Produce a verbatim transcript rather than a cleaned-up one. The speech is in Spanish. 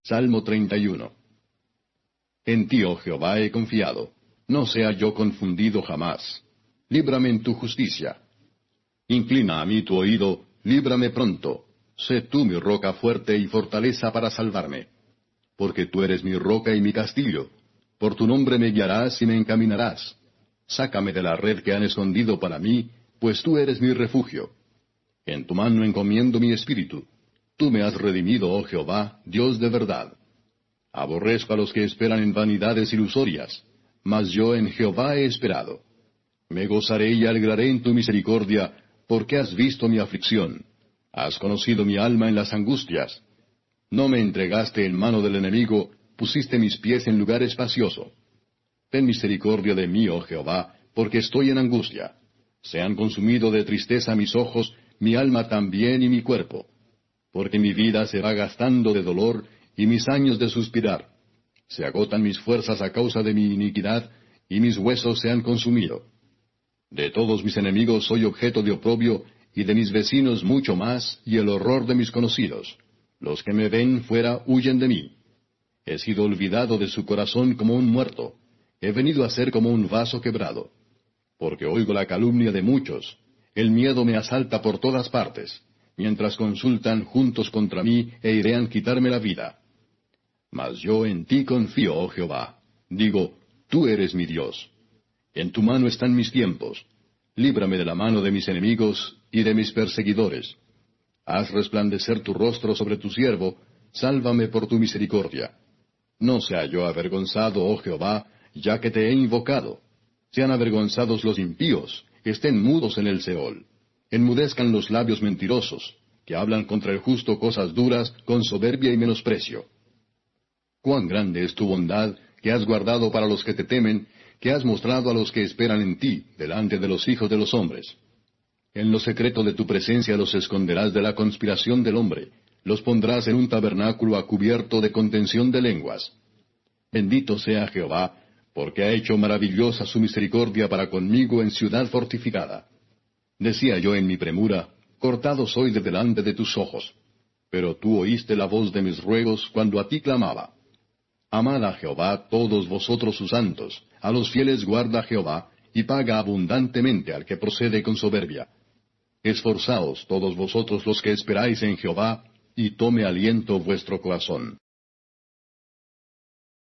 Salmo treinta y uno. En ti, oh Jehová, he confiado. No sea yo confundido jamás. Líbrame en tu justicia. Inclina a mí tu oído, líbrame pronto. Sé tú mi roca fuerte y fortaleza para salvarme. Porque tú eres mi roca y mi castillo. Por tu nombre me guiarás y me encaminarás. Sácame de la red que han escondido para mí, pues tú eres mi refugio. En tu mano encomiendo mi espíritu. Tú me has redimido, oh Jehová, Dios de verdad. Aborrezco a los que esperan en vanidades ilusorias, mas yo en Jehová he esperado. Me gozaré y alegraré en tu misericordia, porque has visto mi aflicción. Has conocido mi alma en las angustias. No me entregaste en mano del enemigo, pusiste mis pies en lugar espacioso. Ten misericordia de mí, oh Jehová, porque estoy en angustia. Se han consumido de tristeza mis ojos, mi alma también y mi cuerpo. Porque mi vida se va gastando de dolor, y mis años de suspirar. Se agotan mis fuerzas a causa de mi iniquidad, y mis huesos se han consumido. De todos mis enemigos soy objeto de oprobio, y de mis vecinos mucho más, y el horror de mis conocidos. Los que me ven fuera huyen de mí. He sido olvidado de su corazón como un muerto. He venido a ser como un vaso quebrado. Porque oigo la calumnia de muchos. El miedo me asalta por todas partes, mientras consultan juntos contra mí e idean quitarme la vida. Mas yo en ti confío, oh Jehová. Digo, tú eres mi Dios. En tu mano están mis tiempos. Líbrame de la mano de mis enemigos y de mis perseguidores. Haz resplandecer tu rostro sobre tu siervo, sálvame por tu misericordia. No sea yo avergonzado, oh Jehová, ya que te he invocado. Sean avergonzados los impíos, estén mudos en el Seol. Enmudezcan los labios mentirosos, que hablan contra el justo cosas duras, con soberbia y menosprecio. Cuán grande es tu bondad, que has guardado para los que te temen, que has mostrado a los que esperan en ti, delante de los hijos de los hombres. En lo secreto de tu presencia los esconderás de la conspiración del hombre, los pondrás en un tabernáculo a cubierto de contención de lenguas. Bendito sea Jehová, porque ha hecho maravillosa su misericordia para conmigo en ciudad fortificada. Decía yo en mi premura, cortado soy de delante de tus ojos. Pero tú oíste la voz de mis ruegos cuando a ti clamaba. Amad a Jehová todos vosotros sus santos, a los fieles guarda Jehová, y paga abundantemente al que procede con soberbia. Esforzaos todos vosotros los que esperáis en Jehová, y tome aliento vuestro corazón.